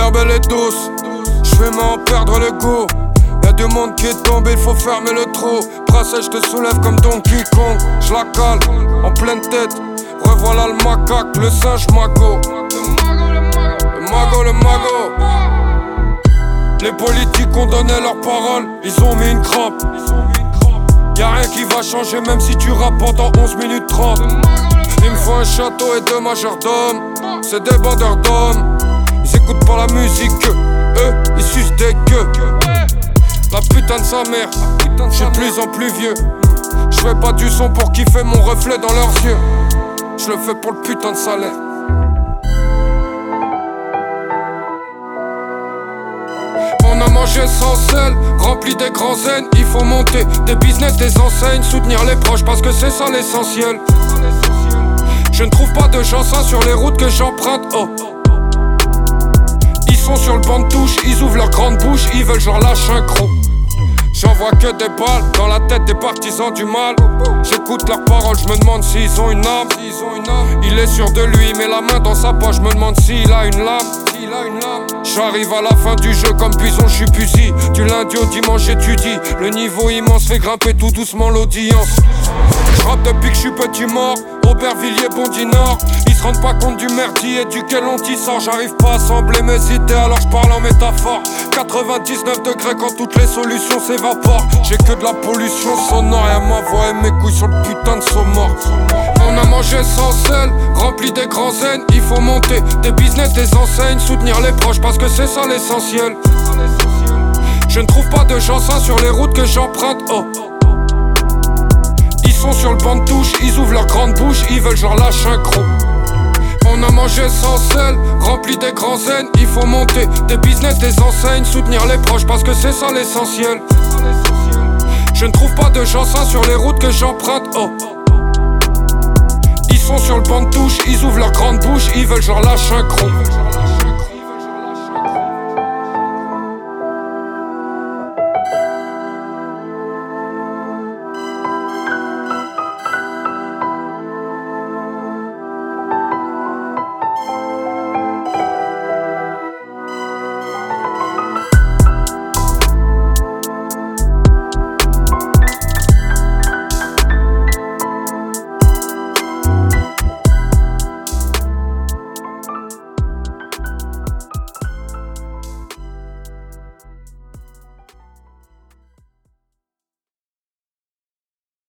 L'herbe elle est douce, je vais m'en perdre le goût. Y'a du monde qui est tombé, il faut fermer le trou. Princesse, je te soulève comme Donkey Kong. Je la cale, en pleine tête. Revoilà le macaque, le singe mago. Le mago. Les politiques ont donné leur parole, ils ont mis une crampe. Y'a rien qui va changer même si tu rappes pendant 11 minutes 30. Il me faut un château et deux majordomes. C'est des bandeurs d'hommes. Ils écoutent pas la musique que eux, ils sucent des queues. La putain de sa mère, j'suis de plus en plus vieux. J'fais pas du son pour kiffer mon reflet dans leurs yeux. J'le fais pour le putain de salaire. On a mangé sans sel, rempli des grands zen. Il faut monter des business, des enseignes, soutenir les proches parce que c'est ça l'essentiel. Je ne trouve pas de gens sains sur les routes que j'emprunte, oh. Ils sont sur le banc de touche, ils ouvrent leur grande bouche, ils veulent genre lâcher un croc. J'en vois que des balles dans la tête des partisans du mal. J'écoute leurs paroles, je me demande s'ils ont une âme. Il est sûr de lui, mais la main dans sa poche, je me demande s'il a une lame. J'arrive à la fin du jeu comme Bison, j'suis pusi. Du lundi au dimanche j'étudie. Le niveau immense fait grimper tout doucement l'audience. J'rappe depuis que j'suis petit mort, Aubervilliers, Bondy Nord. Ils se rendent pas compte du merdier duquel on t'y sort. J'arrive pas à assembler mes idées alors j'parle en métaphore. 99 degrés quand toutes les solutions s'évaporent. J'ai que de la pollution sonore et à ma voix et mes couilles sur le putain de saumon. On a mangé sans sel, rempli des grands zen. Il faut monter des business, des enseignes, soutenir les proches parce que c'est ça l'essentiel. Je ne trouve pas de gens sains sur les routes que j'emprunte, oh. Ils sont sur le banc de touche, ils ouvrent leur grande bouche, ils veulent genre lâcher un croc. On a mangé sans sel, rempli des grands zen. Il faut monter des business, des enseignes, soutenir les proches parce que c'est ça l'essentiel. Je ne trouve pas de gens sains sur les routes que j'emprunte, oh. Ils sont sur le banc de touche, ils ouvrent leur grande bouche, ils veulent genre lâcher un croc.